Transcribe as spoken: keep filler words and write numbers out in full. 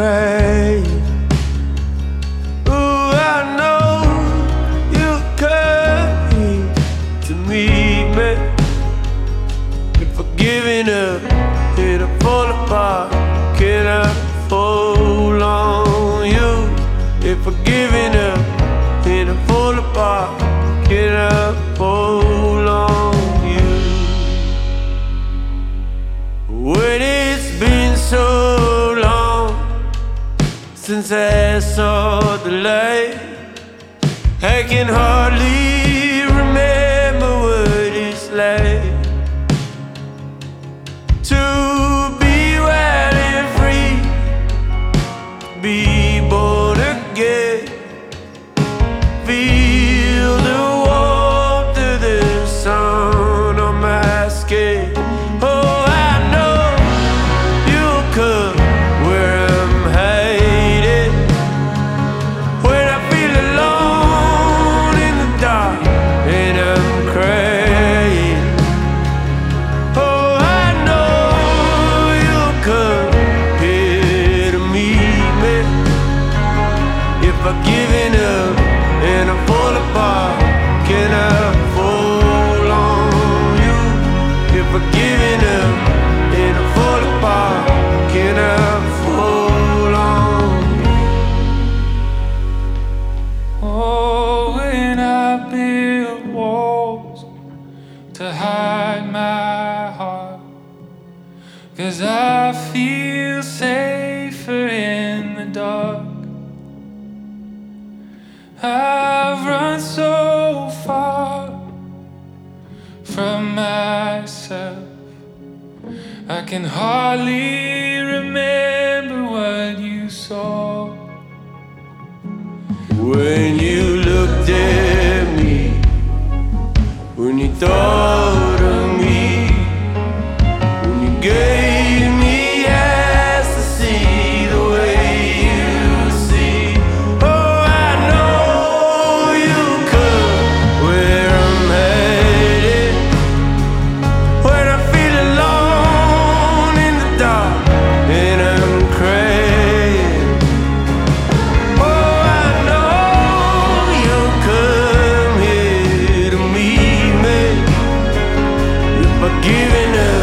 crying. Ooh, I know you came to meet me. If I'm giving up, it'll fall apart. Can I fall on you? If I'm giving up, it'll fall apart. Can I fall on you? When it's been so long since I saw the light, I can hardly remember what it's like to be wild and free, be born again, feel the warmth of the sun on my skin. Oh, I know you'll come where I'm hiding, when I feel alone in the dark and I'm crying. Oh, I know you'll come here to meet me. If I'm giving up and I fall apart, can I fall on you? If I'm giving up and I fall apart, can I fall on you? Oh, when I build walls to hide my heart, 'cause I feel safer in the dark. I've run so far from myself, I can hardly remember what you saw. When you looked at me, when you thought of me, when you gave me eyes to see the way you see. Oh, I know you'll come where I'm headed, when I feel alone in the dark and I'm crying. Oh, I know you'll come here to meet me. If I'm giving up